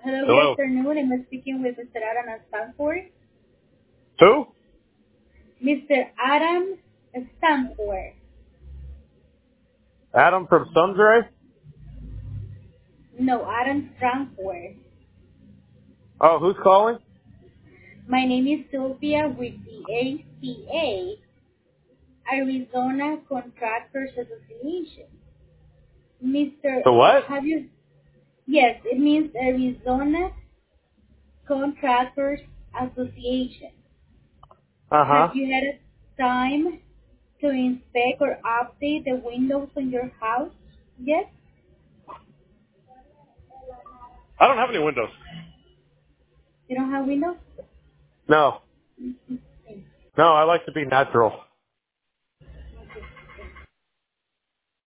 Hello, good Hello. afternoon. I'm speaking with Mr. Adam Stanford. Who? Mr. Adam Stanford. Adam from Sunray? No, Adam Stanford. Oh, who's calling? My name is Sylvia with the ACA, Arizona Contractors Association. Mr. The what? Have you? Yes, it means Arizona Contractors Association. Uh-huh. Have you had a time to inspect or update the windows in your house? Yes? I don't have any windows. You don't have windows? No. No, I like to be natural.